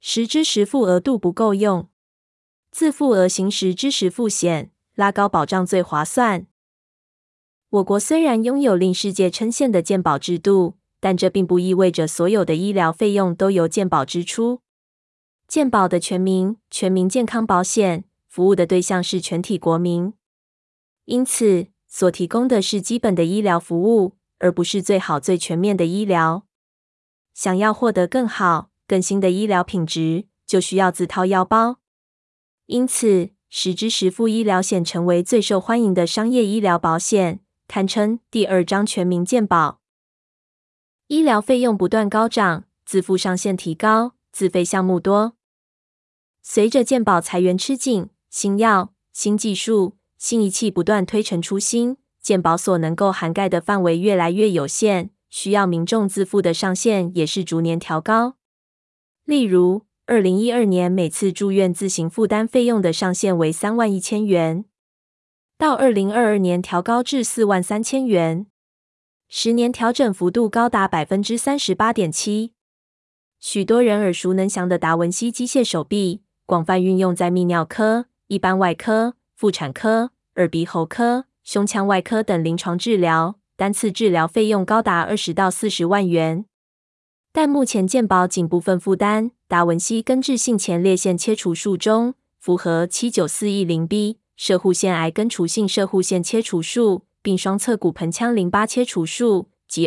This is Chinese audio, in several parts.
实支实付额度不够用，自付额型实支实付险拉高保障最划算。我国虽然拥有令世界称羡的健保制度，但这并不意味着所有的医疗费用都由健保支出。健保的全民健康保险服务的对象是全体国民，因此所提供的是基本的医疗服务，而不是最好最全面的医疗。想要获得更好、更新的医疗品质，就需要自掏腰包。因此，实支实付医疗险成为最受欢迎的商业医疗保险，堪称第二张全民健保。医疗费用不断高涨，自付上限提高，自费项目多。随着健保财源吃紧，新药、新技术、新仪器不断推陈出新，健保所能够涵盖的范围越来越有限，需要民众自付的上限也是逐年调高。例如，2012年每次住院自行负担费用的上限为31000元，到2022年调高至43000元，10年调整幅度高达 38.7%。许多人耳熟能详的达文西机械手臂，广泛运用在泌尿科、一般外科、妇产科、耳鼻喉科、胸腔外科等临床治疗，单次治疗费用高达20到40万元。但目前健保仅部分负担达文西根治性前列腺切除术中符合 79410B 摄护腺癌根除性摄护腺切除术，并双侧骨盆腔淋巴切除术及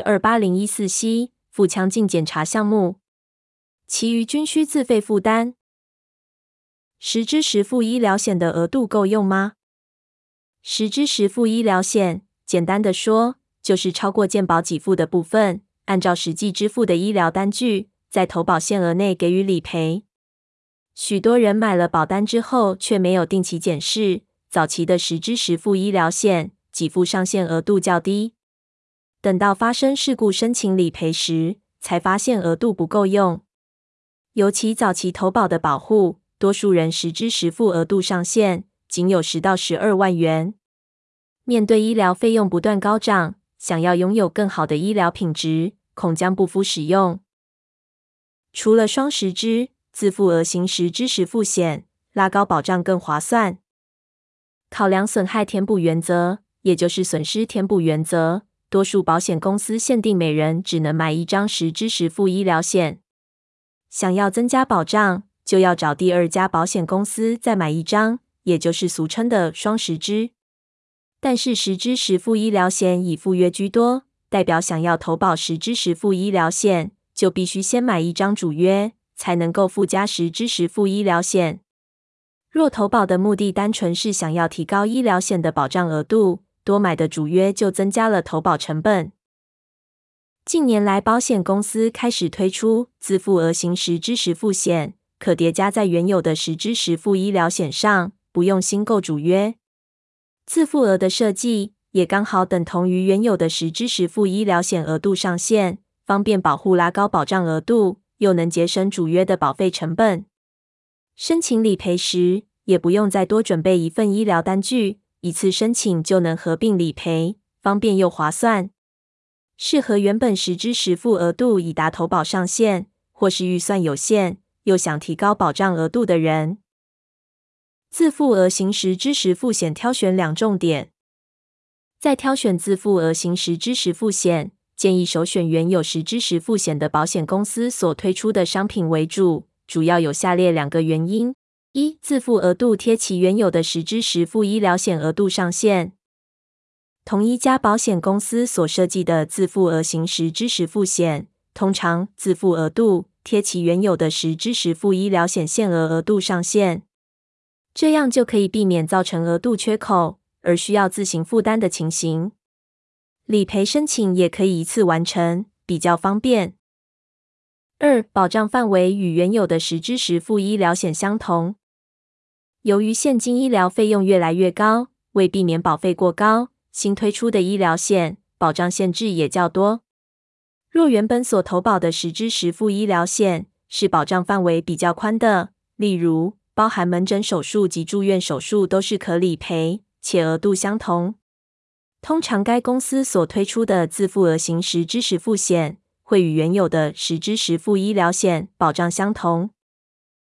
28014C 腹腔镜检查项目，其余均需自费负担。实支实付医疗险的额度够用吗？实支实付医疗险，简单的说，就是超过健保给付的部分，按照实际支付的医疗单据，在投保限额内给予理赔。许多人买了保单之后，却没有定期检视，早期的实支实付医疗险给付上限额度较低，等到发生事故申请理赔时，才发现额度不够用。尤其早期投保的保护，多数人实支实付额度上限仅有10到12万元。面对医疗费用不断高涨，想要拥有更好的医疗品质，恐将不敷使用。除了双实支，自付额型实支实付险拉高保障更划算。考量损害填补原则，也就是损失填补原则，多数保险公司限定每人只能买一张实支实付医疗险。想要增加保障，就要找第二家保险公司再买一张，也就是俗称的双实支。但是实支实付医疗险以附约居多，代表想要投保实支实付医疗险，就必须先买一张主约，才能够附加实支实付医疗险。若投保的目的单纯是想要提高医疗险的保障额度，多买的主约就增加了投保成本。近年来，保险公司开始推出自付额型实支实付险，可叠加在原有的实支实付医疗险上，不用新购主约。自付额的设计也刚好等同于原有的实支实付医疗险额度上限，方便保护拉高保障额度，又能节省主约的保费成本。申请理赔时，也不用再多准备一份医疗单据，一次申请就能合并理赔，方便又划算。适合原本实支实付额度已达投保上限，或是预算有限，又想提高保障额度的人。自付额型实支实付险挑选两重点。在挑选自付额型实支实付险，建议首选原有实支实付险的保险公司所推出的商品为主，主要有下列2个原因：一、自付额度贴其原有的实支实付医疗险额度上限。同一家保险公司所设计的自付额型实支实付险，通常自付额度贴其原有的实支实付医疗险限额额度上限，这样就可以避免造成额度缺口而需要自行负担的情形。理赔申请也可以一次完成，比较方便。2、保障范围与原有的实支实付医疗险相同。由于现今医疗费用越来越高，为避免保费过高，新推出的医疗险保障限制也较多。若原本所投保的实支实付医疗险是保障范围比较宽的，例如包含门诊手术及住院手术都是可理赔，且额度相同，通常该公司所推出的自付额型实支实付险会与原有的实支实付医疗险保障相同。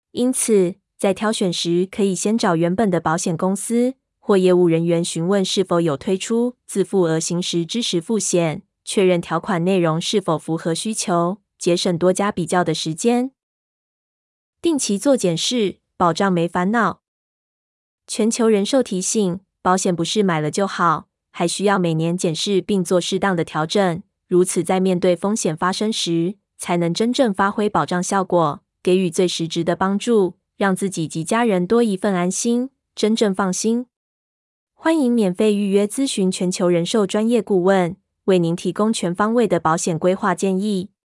因此，在挑选时可以先找原本的保险公司或业务人员询问是否有推出自付额行时支实付险，确认条款内容是否符合需求，节省多家比较的时间。定期做检视，保障没烦恼。全球人寿提醒，保险不是买了就好，还需要每年检视并做适当的调整，如此在面对风险发生时，才能真正发挥保障效果，给予最实质的帮助，让自己及家人多一份安心，真正放心。欢迎免费预约咨询全球人寿专业顾问，为您提供全方位的保险规划建议。